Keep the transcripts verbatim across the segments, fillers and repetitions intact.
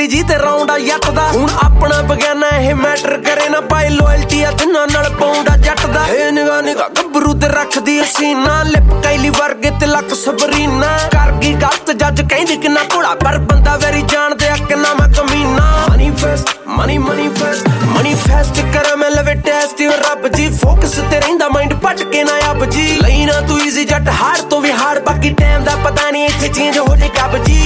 जी ते राउंड आ जट दा हुण अपना बगाना ये मैटर करे ना पाई लॉयल्टी आ जिन्ना नाल पाउंड आ जट दा ए निगाह निगाह गबरू ते रखदी हसीना लिप कैली वर्गे ते लक सबरीना कर गई गलत जज कहंदी किन्ना घोड़ा पर बंदा वेरी जानदे आ किन्ना मैं कमीना मैनीफेस्ट मनी मैनीफेस्ट मैनीफेस्ट कर मैं लवे टेस्ट रब जी फोकस ते रहिंदा माइंड भटके ना अब जी लई ना तू इजी जट हार तो भी हार बाकी टाइम दा पता नहीं इत्थे चेंज हो जे कब जी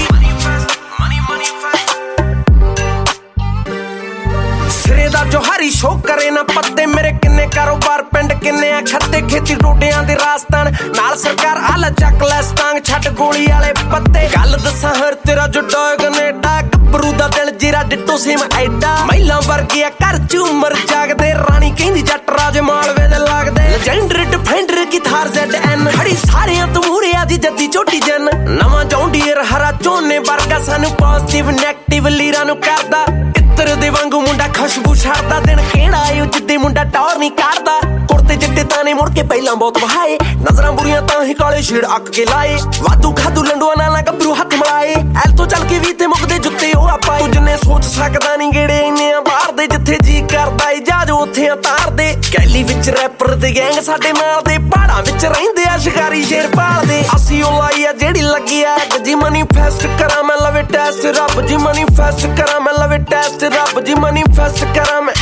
सिरे दा जो हरी शो करे ना पत्ते मेरे किन्ने कारोबार पिंड किन्ने आ खत्ते खेती डोडियां दे राजस्थान नाल सरकार आला चक ले स्टांग छट गोली वाले पत्ते गल दसा हर तेरा जो डॉग कनेडा गबरू दा दिल जीरा डिट्टो सेम एडा महिला वर्गी घर च उमर जागदे रानी कहंदी जट राज मालवे दे लागदे लेजेंडरी डिफेंडर की थार ज़ेड एन खड़ी सारियां तू मूरे आदी जद्दी छोटी जन नवां जौंडीर हरा झोने वर्गा सानू पॉजिटिव नेगेटिव लीरा नु करदा इत्र दे वांगू मुंडा खुशबू छाड़दा दिन किहड़ा आयो जिद्दे मुंडा टौर नहीं करदा कुर्ते चिट्टे ताने मुड़ के पहला बहुत वहाए नजरां बुरियां तां ही काले छेड़ अक के लाए वादू खादू लंडुआ नाल गबरू हथ मिलाए एल तो चल के भी ते मुकदे जुत्ते ओ आपा तू जिन्ने सोच सकदा नहीं गेड़े इन्ने बाहर दे जिथे जी करदा इजाज उथे तार दे कैली विच रैपर ते गैंग साडे नाल दे पहाड़ां विच रहिंदे आ शिकारी शेर पालदे असी ओ लाई आ जेड़ी लगी आ जी मैनीफेस्ट करा मैं लवे टेस्ट रब जी मैनीफेस्ट करा मैं लवे टेस्ट रब जी मैनीफेस्ट करा मैं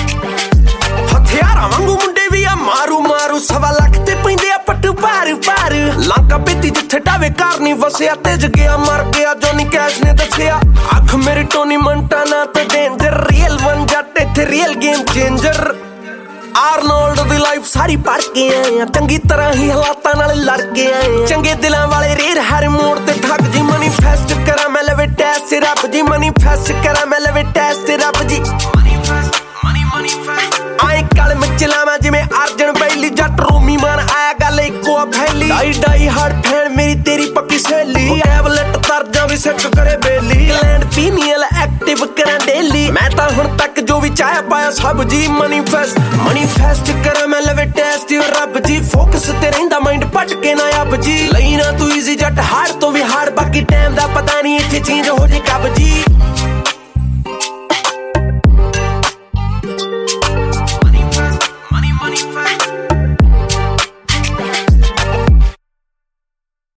हथियारा वांगू मुंडे भी आ मारू मारू सवा लख ते पैंदे आ पट्टू पार पार लांका पेती जिथे डावे कार नहीं वसिया तेज गया मर गया जॉनी कैश ने दसिया अख मेरी टोनी मंटाना ते डेंजर रियल वन जट इथे रियल गेम चेंजर आर्नोल्ड दी लाइफ सारी पढ़ के आए चंगी तरह ही हालातां नाल लड़ के आए चंगे दिलां वाले रेर हर मोड़ ते ठग जी मैनीफेस्ट करा मैं लवे टेस्ट रब जी मैनीफेस्ट करा मैं लवे टेस्ट रब जी मैनीफेस्ट मनी मैनीफेस्ट आए कल मचलावा जिवें अर्जन बैली जट रोमी मान आया गल इको फैली डाई डाई हार्ड फैन मेरी तेरी पक्की सहेली टैबलेट तरजा भी सिक करे बेली लैंड पीनियल एक्टिव करा डेली मैं तां हुण तक जो भी चाह पाया सब जी मैनीफेस्ट मैनीफेस्ट करा मैं लवे टेस्ट रब जी फोकस ते रहिंदा माइंड भटके ना अब जी लई ना तू इजी जट हार तो भी हार बाकी टाइम दा पता नहीं इत्थे चेंज हो जे कब जी